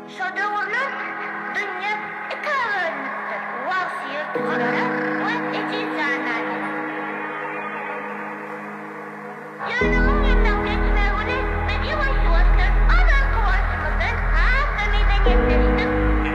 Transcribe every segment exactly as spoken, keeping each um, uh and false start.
Şadavurlar dünya ikaranlıktır. Vasiyet karara ve ecizanlar. Yanımın yanından geçmevuli ve yavaş yavaşlar anan kıvansımızdan hakkımıza getirdim.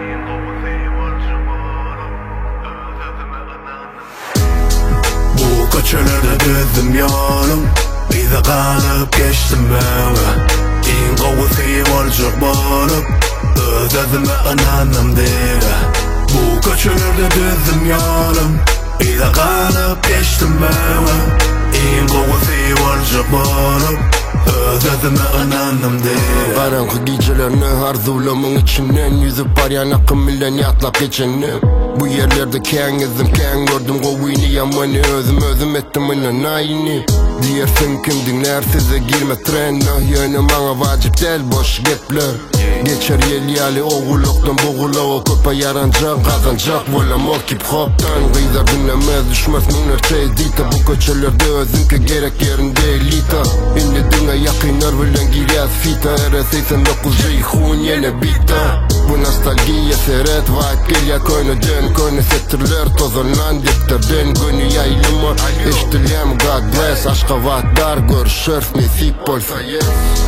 Bu köçelerde düzdüm yolum, bize kalıp geçtim ben. İn kavuşayım olacak bolup, özüme ananım diye. Bu köçelerde düzdüm yolum, bize kalıp geçtim ben. İn kavuşayım olacak bolup, özüme ananım diye. Karanlık gecelerini arzulamın içinden yüzüp arayan akım milenyatla geçenim. Bu yerlerde ken gezdim, ken gördüm kovuyni yamanı. Özüm özüm ettim inan aynı. Diyersin kim dinler size girme trenle. Yönü bana vacip del boş gepler. Geçer yel yali oğuluktan boğulağa köpe yarancak kazanacak volam o hip hop'tan. Kıyılar dinlemez düşmez minler şey dita. Bu köçelerde özünke gerek yerinde elita. İnne dünya yakınlar bilen giriyaz fita. R seksen dokuz J-Hun yine bita. Bu nostalgiye seret vaat gel ya koynu dön. Koynu setirler tozonlan dipterden. Gönü yaylımı iştilem God bless. Aşka vaatlar görüşürüz nasip olsa yes.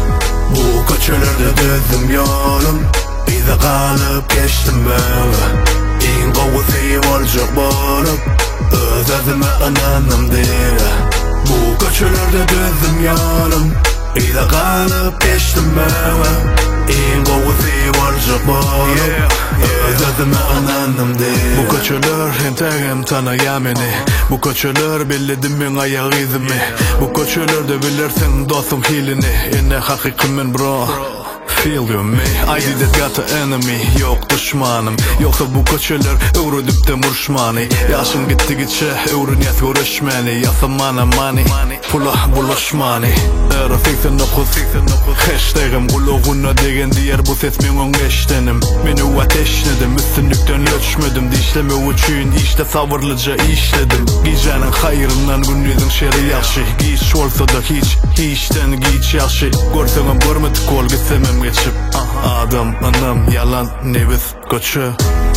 Bu köçelerde düzdüm yolum, bize kalıp geçtim ben. İn kavuşayım olacak bolup, özüme ananım diye. Bu köçelerde düzdüm yolum, bize kalıp geçtim ben. İn kavuşayım olacak bolup, özüme ananım diye. Bu köçeler entegem tanıya beni. Bu köçeler belledim men ayağı izimi. Bu köçelerde bilirsin dostum hilini. Enne hakikimin bro, feel you me. I did got the enemy, yok düşmanım. Yoksa bu köçeler öğredip de murşmani. Yaşın gitti gitçe öğreniyat görüşmeni. Yasamana mani, pula bulaşmani. Era seksen dokuz hashtagim kuluğuna degen diğer bu ses men geçtenim. Meni ateşledim, üstünlükten ölçmedim. Dişleme üçün işte savırlıca işledim. Gecenin hayrından gündüzün şeri yaxşı. Giç olsa da hiç, hiçten giç yaxşı. Görsengem görmedik ol gitsemem geçip. Adam, anam, yalan, neviz, köçü.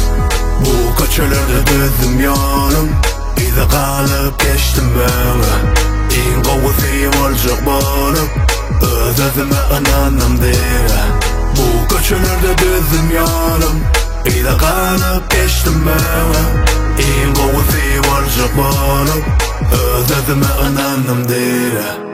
Bu köçelerde düzdüm yolum, bize kalıp geçtim ben. İn kavuşayım olacak bolup, özüme ananım diye. Bu köçelerde düzdüm yolum, bize kalıp geçtim ben. İn kavuşayım olacak bolup, özüme ananım diye.